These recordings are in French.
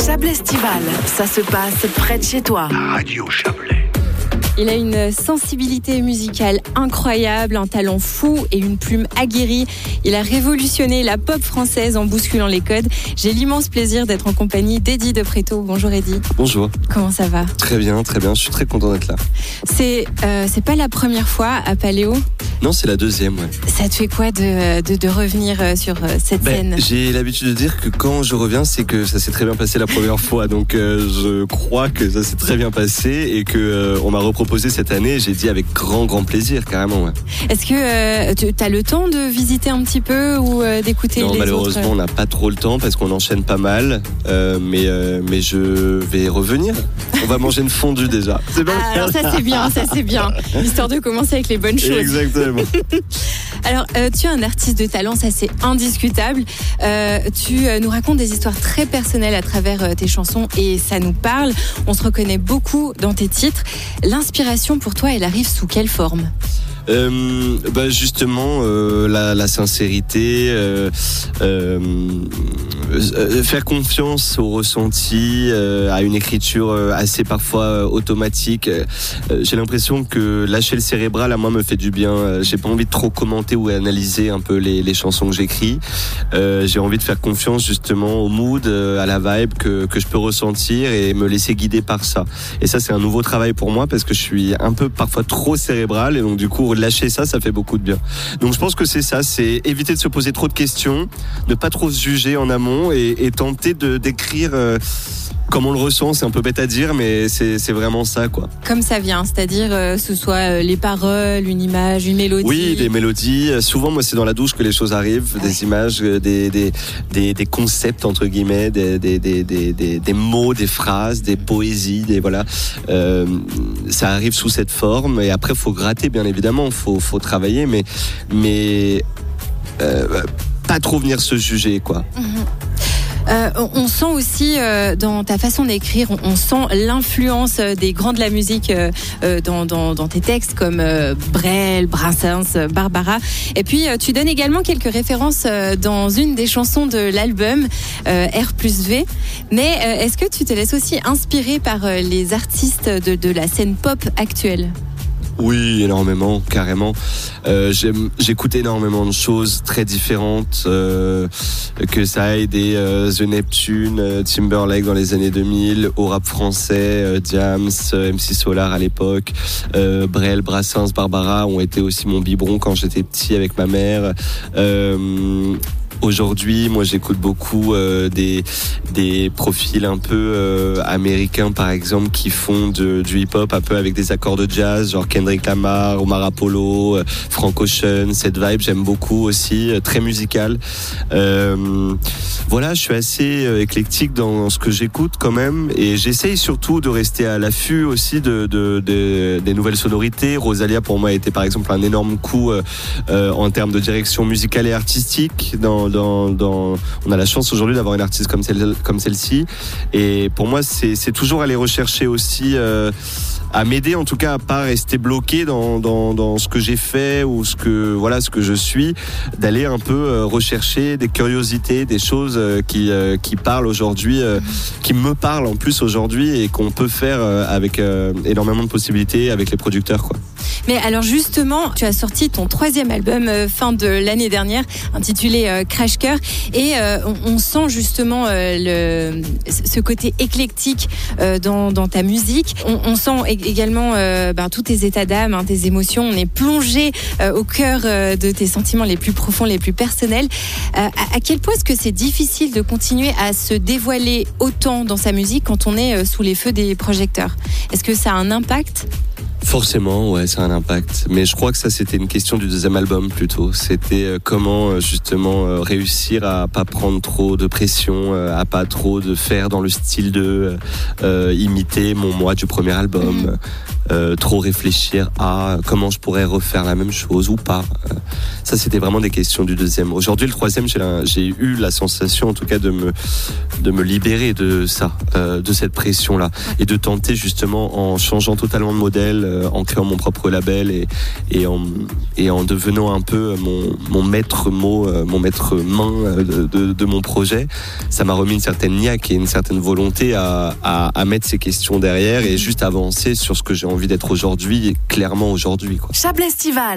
Chablais-Estival, ça se passe près de chez toi. Radio Chablais. Il a une sensibilité musicale incroyable, un talent fou et une plume aguerrie. Il a révolutionné la pop française en bousculant les codes. J'ai l'immense plaisir d'être en compagnie d'Eddy de Pretto. Bonjour Eddy. Bonjour. Comment ça va ? Très bien, je suis très content d'être là. C'est pas la première fois à Paléo ? Non, c'est la deuxième, ouais. Ça te fait quoi de revenir sur cette scène ? J'ai l'habitude de dire que quand je reviens, c'est que ça s'est très bien passé la première fois. Donc je crois que ça s'est très bien passé et que on m'a reproposé cette année. J'ai dit avec grand plaisir, carrément. Ouais. Est-ce que tu as le temps de visiter un petit peu ou d'écouter les autres ? Non, malheureusement, on n'a pas trop le temps parce qu'on enchaîne pas mal. Mais je vais revenir. On va manger une fondue déjà. C'est bon. Alors ça c'est bien. Histoire de commencer avec les bonnes choses. Exactement. Alors, tu es un artiste de talent, ça c'est indiscutable. Tu nous racontes des histoires très personnelles à travers tes chansons et ça nous parle. On se reconnaît beaucoup dans tes titres. L'inspiration pour toi, elle arrive sous quelle forme ? Justement la sincérité, faire confiance au ressenti, à une écriture assez parfois automatique. J'ai l'impression que lâcher le cérébral à moi me fait du bien. J'ai pas envie de trop commenter ou analyser un peu les chansons que j'écris. J'ai envie de faire confiance justement au mood, à la vibe que je peux ressentir et me laisser guider par ça. Et ça c'est un nouveau travail pour moi parce que je suis un peu parfois trop cérébral et donc du coup lâcher ça fait beaucoup de bien. Donc je pense que c'est ça, c'est éviter de se poser trop de questions, ne pas trop se juger en amont et tenter de d'écrire comme on le ressent. C'est un peu bête à dire, mais c'est vraiment ça, quoi. Comme ça vient, c'est-à-dire ce soit les paroles, une image, une mélodie. Oui, des mélodies. Souvent, moi, c'est dans la douche que les choses arrivent, des images, des concepts entre guillemets, des mots, des phrases, des poésies, voilà. Ça arrive sous cette forme et après, faut gratter, bien évidemment, faut travailler, mais pas trop venir se juger, quoi. On sent aussi dans ta façon d'écrire, on sent l'influence des grands de la musique dans tes textes comme Brel, Brassens, Barbara. Et puis tu donnes également quelques références dans une des chansons de l'album R+V. Mais est-ce que tu te laisses aussi inspirer par les artistes de la scène pop actuelle ? Oui, énormément, carrément. J'écoute énormément de choses très différentes, que ça aille des The Neptune, Timberlake dans les années 2000, au rap français, Diams, MC Solar à l'époque, Brel, Brassens, Barbara ont été aussi mon biberon quand j'étais petit avec ma mère. Aujourd'hui, moi, j'écoute beaucoup des profils un peu américains, par exemple, qui font du hip-hop un peu avec des accords de jazz, genre Kendrick Lamar, Omar Apollo, Frank Ocean. Cette vibe, j'aime beaucoup aussi, très musicale. Voilà, je suis assez éclectique dans ce que j'écoute quand même, et j'essaye surtout de rester à l'affût aussi des nouvelles sonorités. Rosalia, pour moi, a été par exemple un énorme coup en termes de direction musicale et artistique. On a la chance aujourd'hui d'avoir une artiste comme celle-ci, et pour moi c'est toujours aller rechercher aussi à m'aider, en tout cas à pas rester bloqué dans ce que j'ai fait ou ce que je suis, d'aller un peu rechercher des curiosités, des choses qui parlent aujourd'hui, qui me parlent en plus aujourd'hui et qu'on peut faire avec énormément de possibilités avec les producteurs, quoi. Mais alors justement, tu as sorti ton 3e album fin de l'année dernière, intitulé Crash Cœur, et on sent justement ce côté éclectique dans ta musique. On sent également tous tes états d'âme, tes émotions. On est plongé au cœur de tes sentiments les plus profonds, les plus personnels. À quel point est-ce que c'est difficile de continuer à se dévoiler autant dans sa musique quand on est sous les feux des projecteurs ? Est-ce que ça a un impact ? Forcément, ouais, ça a un impact. Mais je crois que ça, c'était une question du 2e album plutôt. C'était comment justement réussir à pas prendre trop de pression, à pas trop de faire dans le style de imiter mon moi du premier album. Trop réfléchir à comment je pourrais refaire la même chose ou pas. Ça, c'était vraiment des questions du 2e. Aujourd'hui, le 3e, j'ai eu la sensation, en tout cas, de me libérer de ça, de cette pression-là, et de tenter justement, en changeant totalement de modèle, créant mon propre label et en devenant un peu mon maître mot, mon maître main de mon projet, ça m'a remis une certaine niaque et une certaine volonté à mettre ces questions derrière et juste avancer sur ce que j'ai envie d'être aujourd'hui et clairement aujourd'hui, quoi. Chablais Estival.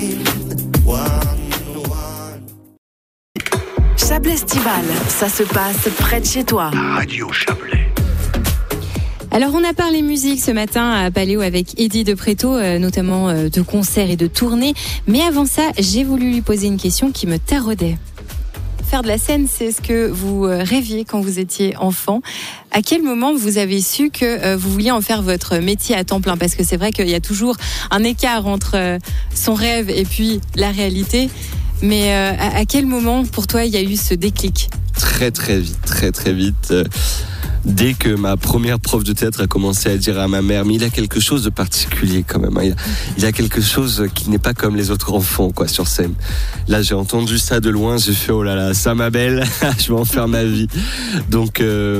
Chablais Estival, ça se passe près de chez toi. Radio Chablais. Alors on a parlé musique ce matin à Paléo avec Eddie de Préto, notamment de concerts et de tournées. Mais avant ça, j'ai voulu lui poser une question qui me taraudait. Faire de la scène, c'est ce que vous rêviez quand vous étiez enfant. À quel moment vous avez su que vous vouliez en faire votre métier à temps plein ? Parce que c'est vrai qu'il y a toujours un écart entre son rêve et puis la réalité. Mais à quel moment, pour toi, il y a eu ce déclic ? Très vite. Dès que ma première prof de théâtre a commencé à dire à ma mère, mais il a quelque chose de particulier quand même, hein. Il a quelque chose qui n'est pas comme les autres enfants, quoi, sur scène. Là, j'ai entendu ça de loin, j'ai fait, oh là là, ça ma belle, je vais en faire ma vie. Donc,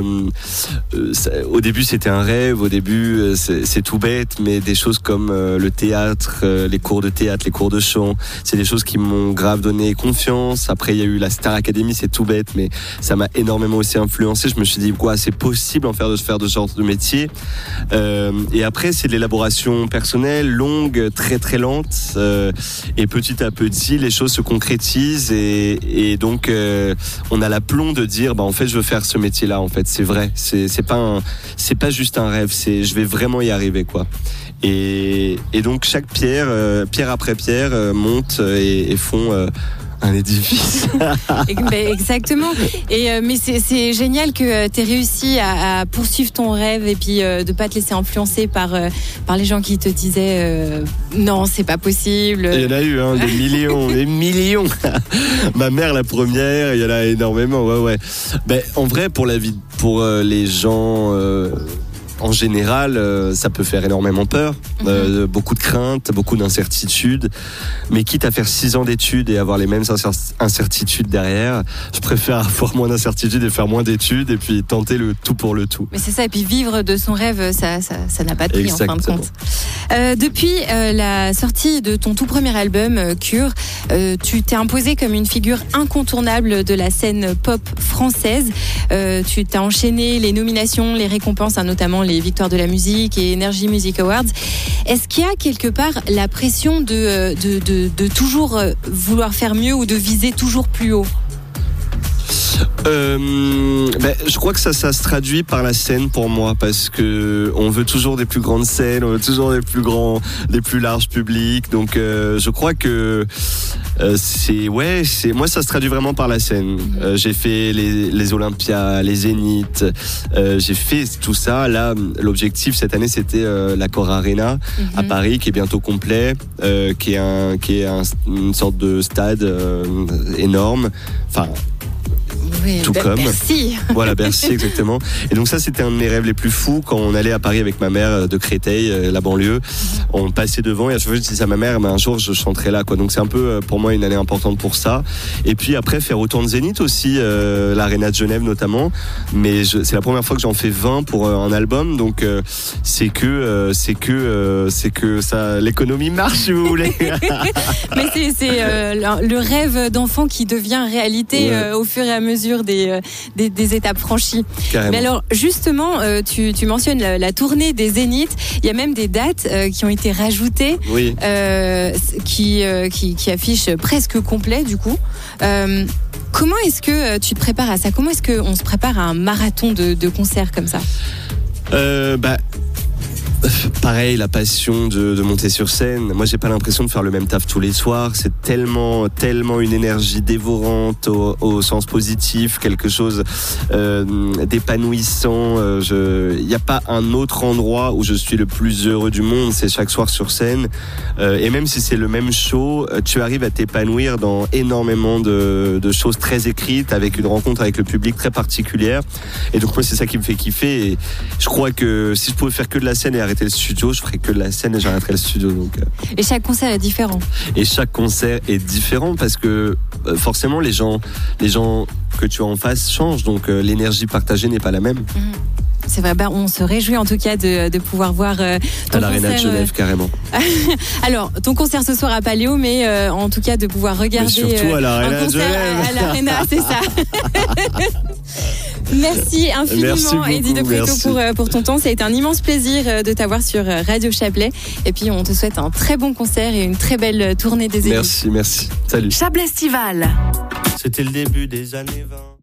au début, c'était un rêve, au début, c'est tout bête, mais des choses comme le théâtre, les cours de théâtre, les cours de chant, c'est des choses qui m'ont grave donné confiance. Après, il y a eu la Star Academy, c'est tout bête, mais ça m'a énormément aussi influencé. Je me suis dit, quoi, c'est possible de faire de ce genre de métier. Et après, c'est de l'élaboration personnelle, longue, très lente. Et petit à petit, les choses se concrétisent. Et donc, on a l'aplomb de dire, en fait, je veux faire ce métier-là. En fait, c'est vrai. C'est pas juste un rêve. Je vais vraiment y arriver, quoi. Et donc, chaque pierre après pierre, monte et font un édifice. Exactement. Mais c'est génial que tu aies réussi à poursuivre ton rêve et puis de pas te laisser influencer par les gens qui te disaient non, c'est pas possible. Il y en a eu des millions. Ma mère la première, il y en a énormément. Ouais. En vrai, pour les gens en général, ça peut faire énormément peur, beaucoup de craintes, beaucoup d'incertitudes. Mais quitte à faire 6 ans d'études et avoir les mêmes incertitudes derrière, je préfère avoir moins d'incertitudes et faire moins d'études et puis tenter le tout pour le tout. Mais c'est ça, et puis vivre de son rêve, ça n'a pas de prix. Exactement. En fin de compte. Depuis la sortie de ton tout premier album, Cure, tu t'es imposé comme une figure incontournable de la scène pop française. Tu t'as enchaîné les nominations, les récompenses, notamment les Victoires de la musique et Energy Music Awards. Est-ce qu'il y a quelque part la pression de toujours vouloir faire mieux ou de viser toujours plus haut ? Je crois que ça se traduit par la scène pour moi, parce que on veut toujours des plus grandes scènes, on veut toujours des plus larges publics. Donc je crois que moi ça se traduit vraiment par la scène. J'ai fait les Olympias, les Zéniths, j'ai fait tout ça. Là, l'objectif cette année, c'était l'Accor Arena à Paris, qui est bientôt complet, qui est une sorte de stade énorme. Enfin. Oui, tout comme Bercy. Voilà, Bercy, exactement. Et donc ça, c'était un de mes rêves les plus fous. Quand on allait à Paris avec ma mère de Créteil, la banlieue, on passait devant et à chaque fois je disais à ma mère, un jour je chanterai là, quoi. Donc c'est un peu pour moi une année importante pour ça. Et puis après, faire autant de zéniths aussi, l'Arena de Genève notamment. Mais c'est la première fois que j'en fais 20 pour un album. Donc c'est que ça, l'économie marche, si vous voulez. Mais c'est le rêve d'enfant qui devient réalité au fur et à mesure des étapes franchies. Carrément. Mais alors justement, tu mentionnes la tournée des Zéniths. Il y a même des dates qui ont été rajoutées, oui. qui affichent presque complet du coup. Comment est-ce que tu te prépares à ça ? Comment est-ce qu'on se prépare à un marathon de concerts comme ça ? Pareil, la passion de monter sur scène. Moi, j'ai pas l'impression de faire le même taf tous les soirs. C'est tellement une énergie dévorante au sens positif, quelque chose d'épanouissant. Il n'y a pas un autre endroit où je suis le plus heureux du monde. C'est chaque soir sur scène. Et même si c'est le même show, tu arrives à t'épanouir dans énormément de choses très écrites, avec une rencontre avec le public très particulière. Et donc moi, c'est ça qui me fait kiffer. Et je crois que si je pouvais faire que de la scène et arrêter le studio, je ferais que de la scène et j'arrêterais le studio. Donc, Et chaque concert est différent. Et chaque concert est différent parce que forcément les gens que tu as en face changent, donc l'énergie partagée n'est pas la même. C'est vrai, on se réjouit en tout cas de pouvoir voir ton à l'Arena de Genève, carrément. Alors, ton concert ce soir à Paléo, mais en tout cas de pouvoir regarder surtout à l'Arena un concert à l'Arena, c'est ça. Merci infiniment, Eddy de Pretto, pour ton temps. Ça a été un immense plaisir de t'avoir sur Radio Chablais. Et puis, on te souhaite un très bon concert et une très belle tournée des élites. Merci. Salut. Chablais Estival. C'était le début des années 20.